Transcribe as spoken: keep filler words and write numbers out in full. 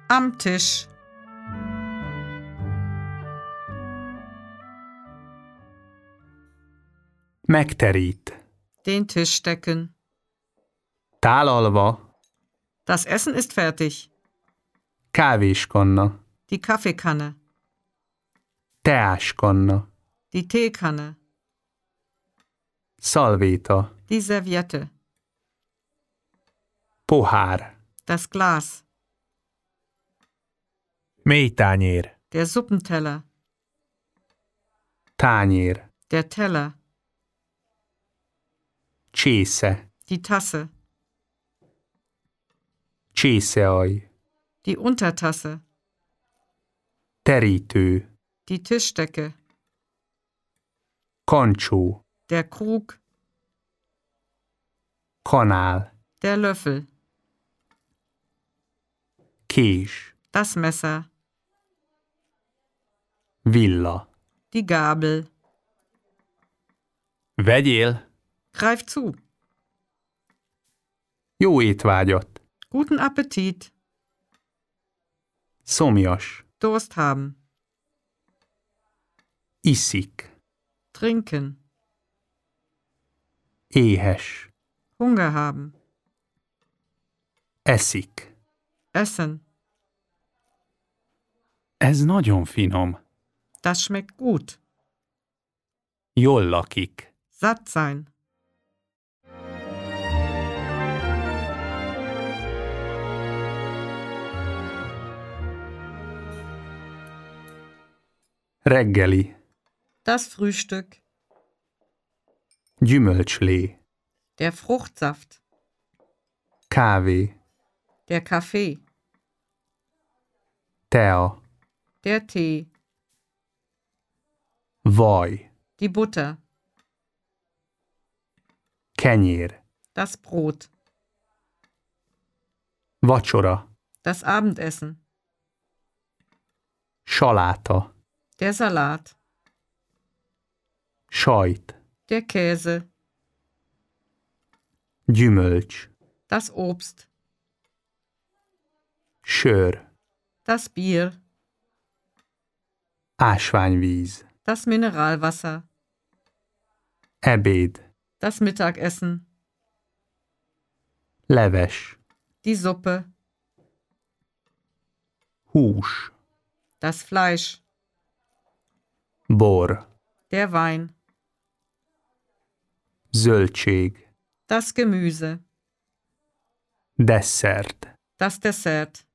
Am Tisch. Megterít. Den Tisch decken. Tálalva. Das Essen ist fertig. Kávéskanna. Die Kaffeekanne. Teáskanna. Die Teekanne. Szalvéta. Die Serviette. Pohár. Das Glas. Mélytányér. Der Suppenteller. Tányér. Der Teller. Csésze. Die Tasse. Csészealj. Die Untertasse. Terítő. Die Tischdecke. Kancsó. Der Krug. Kanál. Der Löffel. Kés. Das Messer. Villa. Die Gabel. Vegyél. Greif zu. Jó étvágyat. Guten Appetit. Szomjas. Durst haben. Iszik. Trinken. Éhes. Hunger haben. Eszik. Essen. Ez nagyon finom. Das schmeckt gut. Jól lakik. Satt sein. Reggeli. Das Frühstück. Gyümölcslé. Der Fruchtsaft. Kávé. Der Kaffee. Tea. Der Tee. Vaj. Die Butter. Kenyér. Das Brot. Vacsora. Das Abendessen. Saláta. Der Salat. Sajt. Der Käse. Gyümölcs. Das Obst. Sör. Das Bier. Ásványvíz. Das Mineralwasser. Ebéd. Das Mittagessen. Leves. Die Suppe. Hús. Das Fleisch. Bor. Der Wein. Zöldség. Das Gemüse. Desszert. Das Dessert.